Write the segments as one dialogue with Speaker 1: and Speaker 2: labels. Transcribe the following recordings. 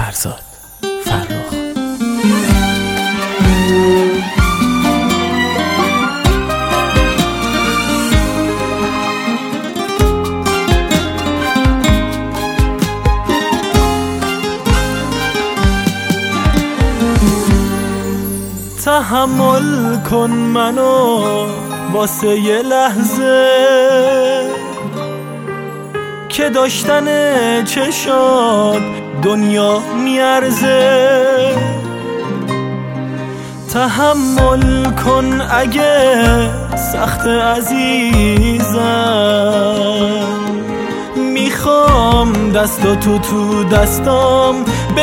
Speaker 1: فرزاد فرخ.
Speaker 2: تحمل کن منو واسه یه لحظه که داشتن چشات دنیا میارزه. تحمل کن اگه سخت عزیزم، میخوام دستاتو تو دستام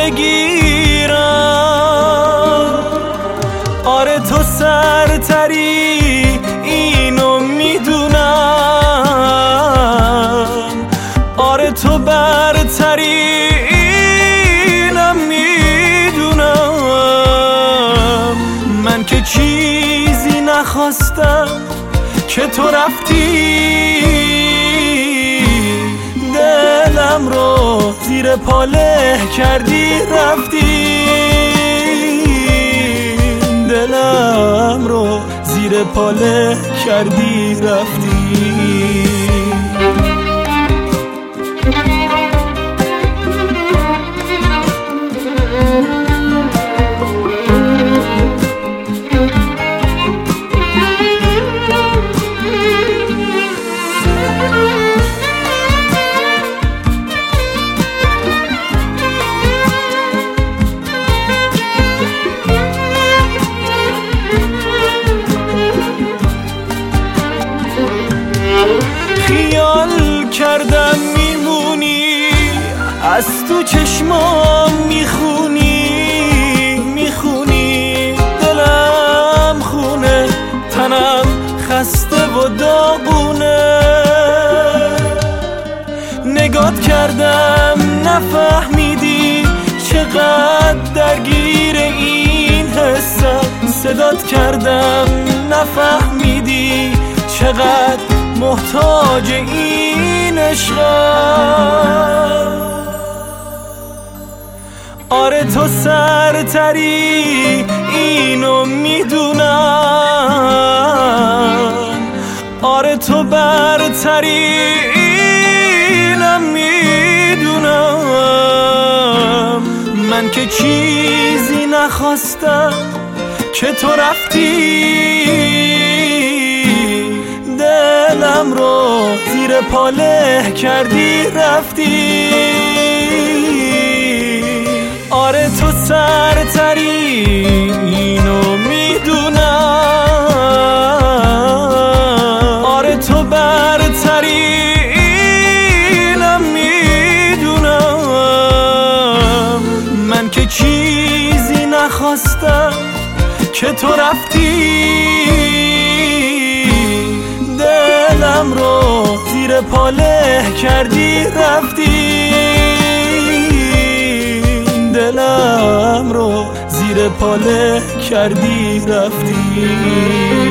Speaker 2: بگیرم. آره تو سرتری اینو میدونم، آره تو برتری اینم میدونم. من که چیزی نخواستم که تو رفتی، دلم رو زیر پاله کردی رفتی، دلم رو زیر پاله کردی رفتی. خیال کردم میمونی، از تو چشمام میخونی، دلم خونه، تنم خسته و داغونه. نگات کردم نفهمیدی چقدر درگیر این حسم، صدات کردم نفهمیدی چقدر محتاج این عشقم. آره تو سرتری اینو میدونم، آره تو برتری اینم میدونم. من که چیزی نخواستم که تو رفتی، دلم رو زیر پاله کردی رفتی. آره تو سرتری اینو میدونم، آره تو برتری اینم میدونم. من که چیزی نخواستم که تو رفتی، دلم رو زیر پاله کردی رفتی، دلم رو زیر پاله کردی رفتی.